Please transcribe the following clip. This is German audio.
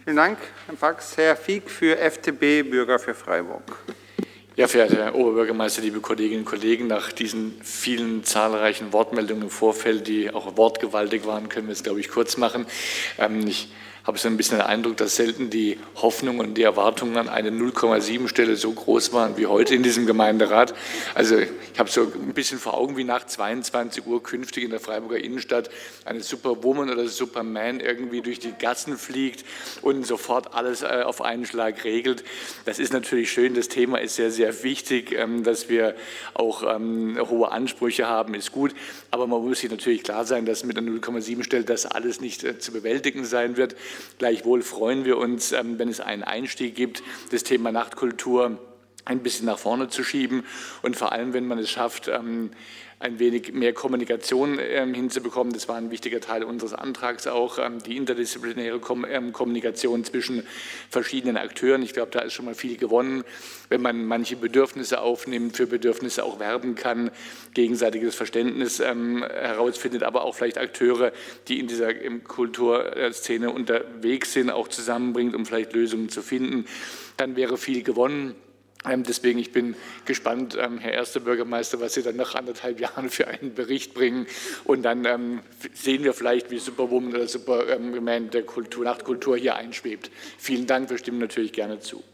Vielen Dank, Herr Fax. Herr Fieck für FDP, Bürger für Freiburg. Ja, verehrter Herr Oberbürgermeister, liebe Kolleginnen und Kollegen, nach diesen vielen zahlreichen Wortmeldungen im Vorfeld, die auch wortgewaltig waren, können wir es, glaube ich, kurz machen. Ich habe so ein bisschen den Eindruck, dass selten die Hoffnungen und die Erwartungen an eine 0,7 Stelle so groß waren wie heute in diesem Gemeinderat. Also ich habe so ein bisschen vor Augen, wie nach 22 Uhr künftig in der Freiburger Innenstadt eine Superwoman oder Superman irgendwie durch die Gassen fliegt und sofort alles auf einen Schlag regelt. Das ist natürlich schön, das Thema ist sehr, sehr wichtig, dass wir auch hohe Ansprüche haben, ist gut, aber man muss sich natürlich klar sein, dass mit einer 0,7 Stelle das alles nicht zu bewältigen sein wird. Gleichwohl freuen wir uns, wenn es einen Einstieg gibt, das Thema Nachtkultur ein bisschen nach vorne zu schieben und vor allem, wenn man es schafft, ein wenig mehr Kommunikation hinzubekommen. Das war ein wichtiger Teil unseres Antrags auch, die interdisziplinäre Kommunikation zwischen verschiedenen Akteuren. Ich glaube, da ist schon mal viel gewonnen, wenn man manche Bedürfnisse aufnimmt, für Bedürfnisse auch werben kann, gegenseitiges Verständnis herausfindet, aber auch vielleicht Akteure, die in dieser Kulturszene unterwegs sind, auch zusammenbringt, um vielleicht Lösungen zu finden. Dann wäre viel gewonnen. Deswegen, ich bin gespannt, Herr Erster Bürgermeister, was Sie dann nach 1,5 Jahren für einen Bericht bringen. Und dann sehen wir vielleicht, wie Superwoman oder Superman der Nachtkultur hier einschwebt. Vielen Dank, wir stimmen natürlich gerne zu.